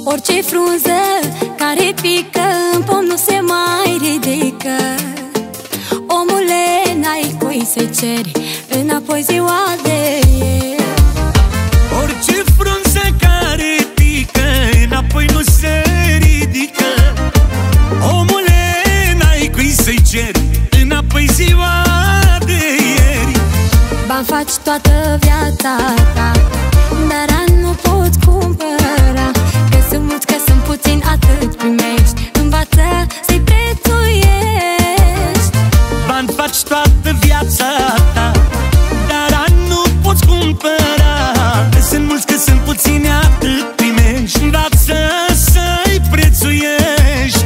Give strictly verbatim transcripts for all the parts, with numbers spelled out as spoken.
Orice frunză care pică în pom nu se mai ridică. Omule, n-ai cui să-i ceri înapoi ziua de ieri. Orice frunză care pică înapoi nu se ridică. Omule, n-ai cui să-i ceri înapoi ziua de ieri. Bani faci toată viața ta, dar ani nu pot cumpăra. Că sunt mulți, că sunt puțini, atât primești. Învață să-i prețuiești. Bani faci toată viața ta, dar ani nu poți cumpăra. Că sunt mulți, că sunt puțini, atât primești. Învață să-i prețuiești.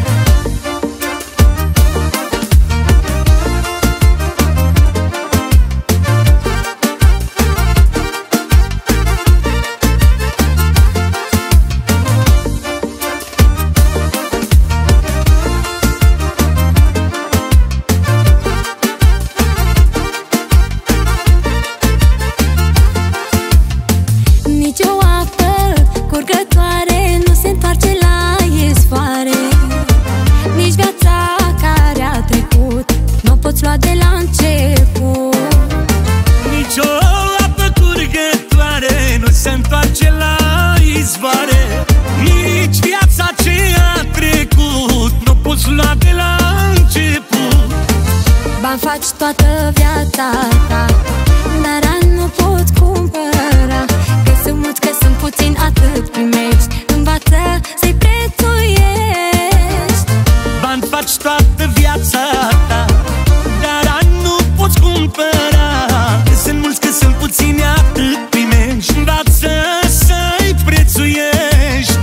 De la început nici o apă curgătoare nu se întoarce la izvoare. Nici viața ce a trecut nu poți lua de la început. Bani faci toată viața ta, dar ani nu pot cumpăra. Că sunt mulți, că sunt puțini, atât primești. Învață să-i prețuiești. Bani faci toată viața ta, dar ani nu poți cumpăra. Că sunt mulți, că sunt puțini, atât primești. Învață să-i prețuiești.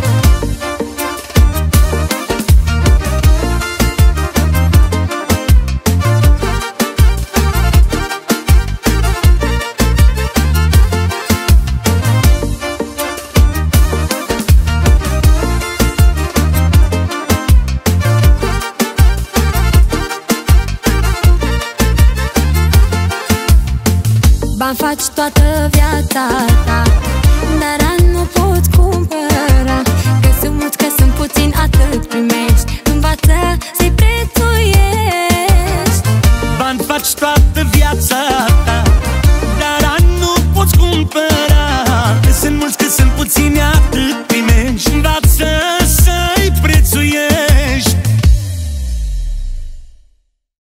Bani faci toată viața ta, dar ani nu pot cumpăra. Că sunt mulți, că sunt puțini, atât primești. Învață să-i prețuiești. Bani faci toată viața ta, dar ani nu poți cumpăra. Că sunt mulți, că sunt puțini, atât